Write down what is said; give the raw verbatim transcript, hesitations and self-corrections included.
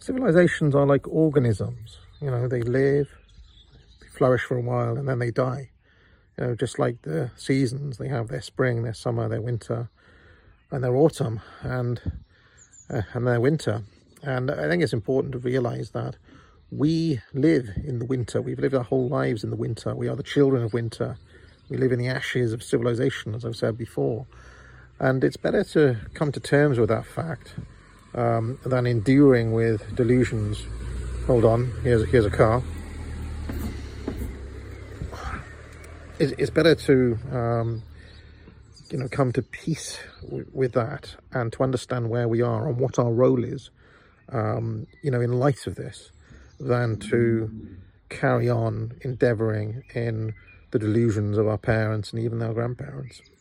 civilizations are like organisms. You know, they live, they flourish for a while, and then they die. You know, just like the seasons, they have their spring, their summer, their winter, and their autumn, and uh, and their winter. And I think it's important to realize that we live in the winter. We've lived our whole lives in the winter. We are the children of winter. We live in the ashes of civilization, as I've said before. And it's better to come to terms with that fact um, than enduring with delusions. Hold on, here's, here's a car. It's, it's better to um, you know, come to peace w with that, and to understand where we are and what our role is, um, you know, in light of this, than to carry on endeavouring in the delusions of our parents and even our grandparents.